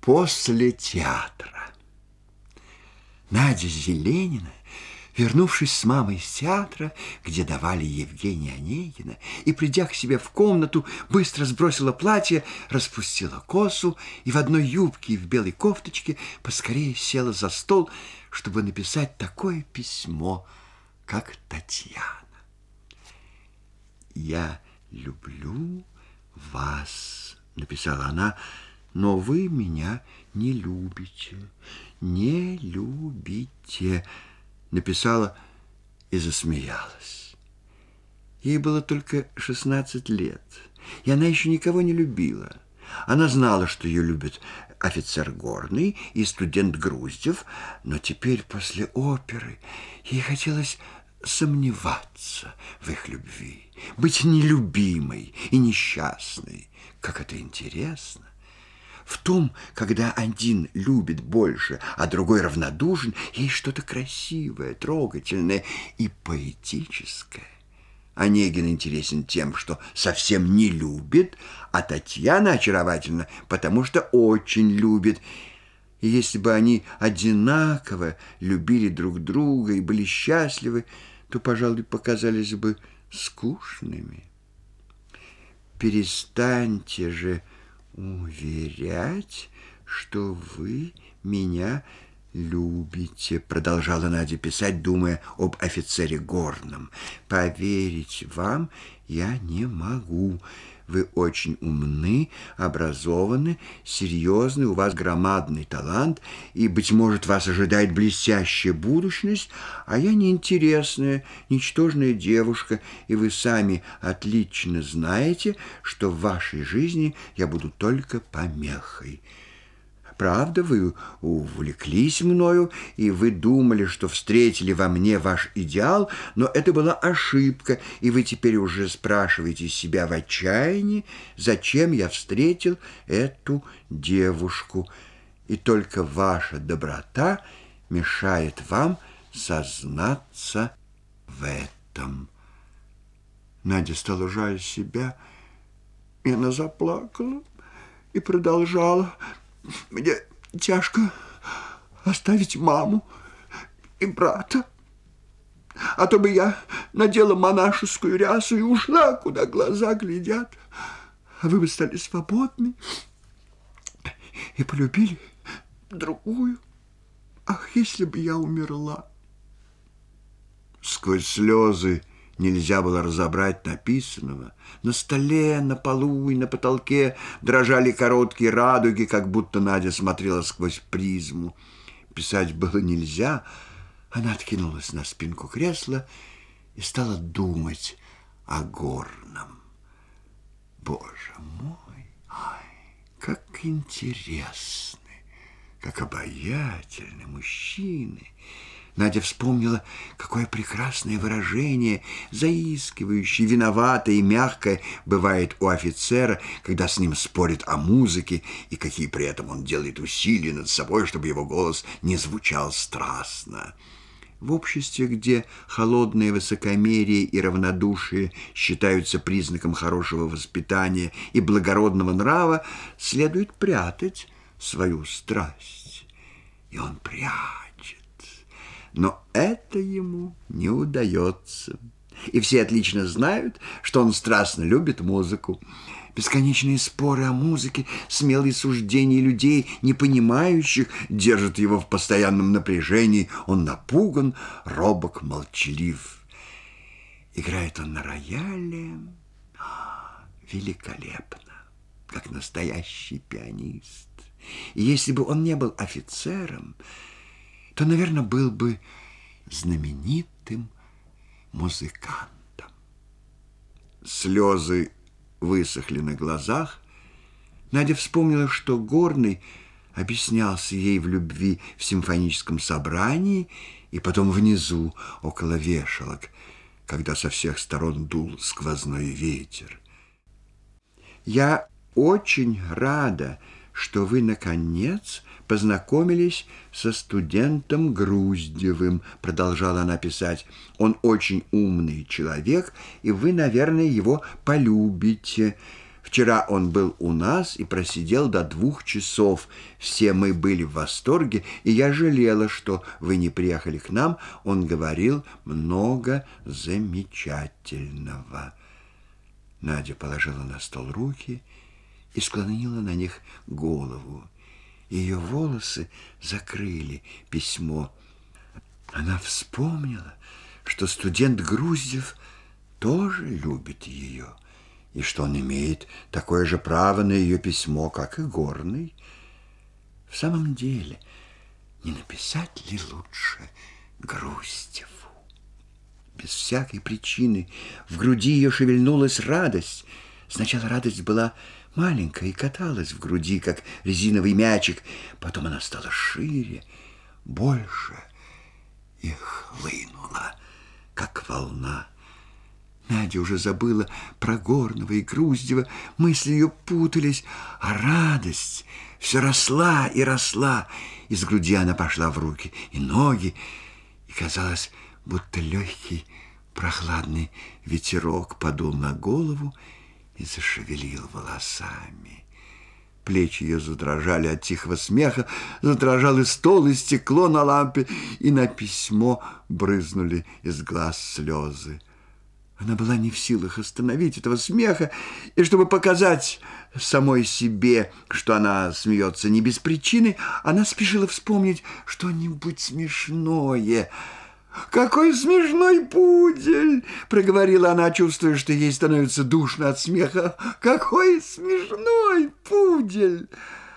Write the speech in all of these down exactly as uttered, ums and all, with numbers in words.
После театра. Надя Зеленина, вернувшись с мамой из театра, где давали Евгения Онегина, и, придя к себе в комнату, быстро сбросила платье, распустила косу и в одной юбке и в белой кофточке поскорее села за стол, чтобы написать такое письмо, как Татьяна. «Я люблю вас», — написала она, — «но вы меня не любите, не любите», написала и засмеялась. Ей было только шестнадцать лет, и она еще никого не любила. Она знала, что ее любит офицер Горный и студент Груздев, но теперь после оперы ей хотелось сомневаться в их любви, быть нелюбимой и несчастной. Как это интересно! В том, когда один любит больше, а другой равнодушен, есть что-то красивое, трогательное и поэтическое. Онегин интересен тем, что совсем не любит, а Татьяна очаровательна, потому что очень любит. И если бы они одинаково любили друг друга и были счастливы, то, пожалуй, показались бы скучными. Перестаньте же уверять, что вы меня любите, продолжала Надя писать, думая об офицере Горном. Поверить вам я не могу. Вы очень умны, образованы, серьезны, у вас громадный талант, и, быть может, вас ожидает блестящая будущность, а я неинтересная, ничтожная девушка, и вы сами отлично знаете, что в вашей жизни я буду только помехой. Правда, вы увлеклись мною, и вы думали, что встретили во мне ваш идеал, но это была ошибка, и вы теперь уже спрашиваете себя в отчаянии, зачем я встретил эту девушку. И только ваша доброта мешает вам сознаться в этом. Надя стала жаль себя, и она заплакала и продолжала: «Мне тяжко оставить маму и брата, а то бы я надела монашескую рясу и ушла, куда глаза глядят, а вы бы стали свободны и полюбили другую. Ах, если бы я умерла!» Сквозь слезы нельзя было разобрать написанного. На столе, на полу и на потолке дрожали короткие радуги, как будто Надя смотрела сквозь призму. Писать было нельзя. Она откинулась на спинку кресла и стала думать о Горном. Боже мой, ай, как интересны, как обаятельны мужчины! Надя вспомнила, какое прекрасное выражение, заискивающее, виноватое и мягкое, бывает у офицера, когда с ним спорят о музыке, и какие при этом он делает усилия над собой, чтобы его голос не звучал страстно. В обществе, где холодное высокомерие и равнодушие считаются признаком хорошего воспитания и благородного нрава, следует прятать свою страсть. И он прячет. Но это ему не удается. И все отлично знают, что он страстно любит музыку. Бесконечные споры о музыке, смелые суждения людей, не понимающих, держат его в постоянном напряжении. Он напуган, робок, молчалив. Играет он на рояле великолепно, как настоящий пианист. И если бы он не был офицером, то, наверное, был бы знаменитым музыкантом. Слезы высохли на глазах. Надя вспомнила, что Горный объяснялся ей в любви в симфоническом собрании и потом внизу, около вешалок, когда со всех сторон дул сквозной ветер. «Я очень рада, что вы, наконец, познакомились со студентом Груздевым», продолжала она писать. «Он очень умный человек, и вы, наверное, его полюбите. Вчера он был у нас и просидел до двух часов. Все мы были в восторге, и я жалела, что вы не приехали к нам. Он говорил много замечательного». Надя положила на стол руки и склонила на них голову. Ее волосы закрыли письмо. Она вспомнила, что студент Груздев тоже любит ее, и что он имеет такое же право на ее письмо, как и Горный. В самом деле, не написать ли лучше Груздеву? Без всякой причины в груди ее шевельнулась радость. Сначала радость была маленькая и каталась в груди, как резиновый мячик. Потом она стала шире, больше и хлынула, как волна. Надя уже забыла про Горного и Груздева, мысли ее путались, а радость все росла и росла. Из груди она пошла в руки и ноги, и казалось, будто легкий прохладный ветерок подул на голову и зашевелил волосами. Плечи ее задрожали от тихого смеха, задрожал и стол, и стекло на лампе, и на письмо брызнули из глаз слезы. Она была не в силах остановить этого смеха, и чтобы показать самой себе, что она смеется не без причины, она спешила вспомнить что-нибудь смешное. «Какой смешной пудель!» — проговорила она, чувствуя, что ей становится душно от смеха. «Какой смешной пудель!»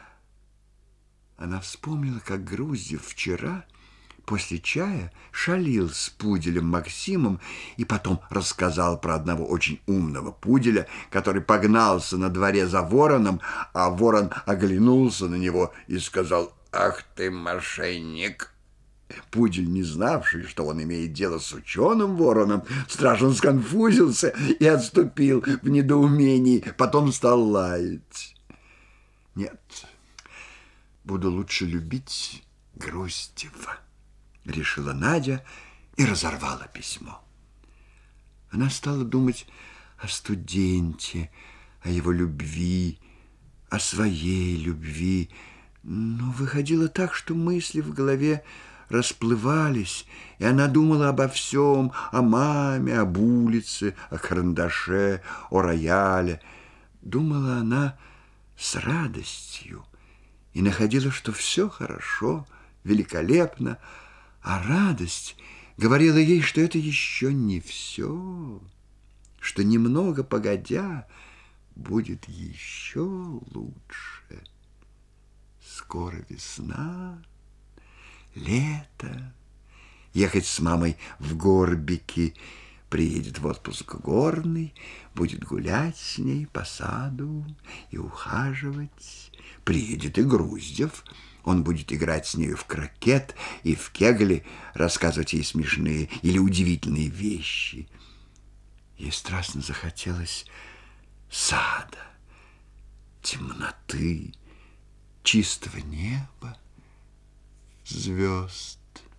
Она вспомнила, как Груздев вчера после чая шалил с пуделем Максимом и потом рассказал про одного очень умного пуделя, который погнался на дворе за вороном, а ворон оглянулся на него и сказал: «Ах ты, мошенник!» Пудель, не знавший, что он имеет дело с ученым вороном, страшно сконфузился и отступил в недоумении, потом стал лаять. «Нет, буду лучше любить Груздева», — решила Надя и разорвала письмо. Она стала думать о студенте, о его любви, о своей любви, но выходило так, что мысли в голове расплывались, и она думала обо всем, о маме, об улице, о карандаше, о рояле. Думала она с радостью и находила, что все хорошо, великолепно, а радость говорила ей, что это еще не все, что немного погодя будет еще лучше. Скоро весна, лето, ехать с мамой в Горбики, приедет в отпуск Горный, будет гулять с ней по саду и ухаживать. Приедет и Груздев, он будет играть с нею в крокет и в кегли, рассказывать ей смешные или удивительные вещи. Ей страстно захотелось сада, темноты, чистого неба, звезд.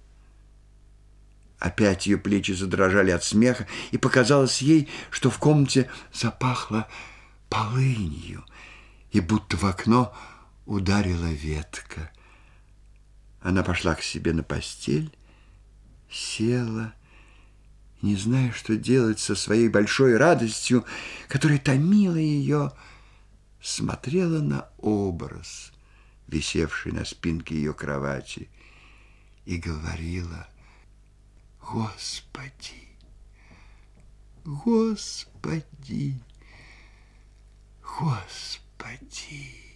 Опять ее плечи задрожали от смеха, и показалось ей, что в комнате запахло полынью, и будто в окно ударила ветка. Она пошла к себе на постель, села, не зная, что делать со своей большой радостью, которая томила ее, смотрела на образ, висевший на спинке ее кровати, и говорила: «Господи, Господи, Господи!»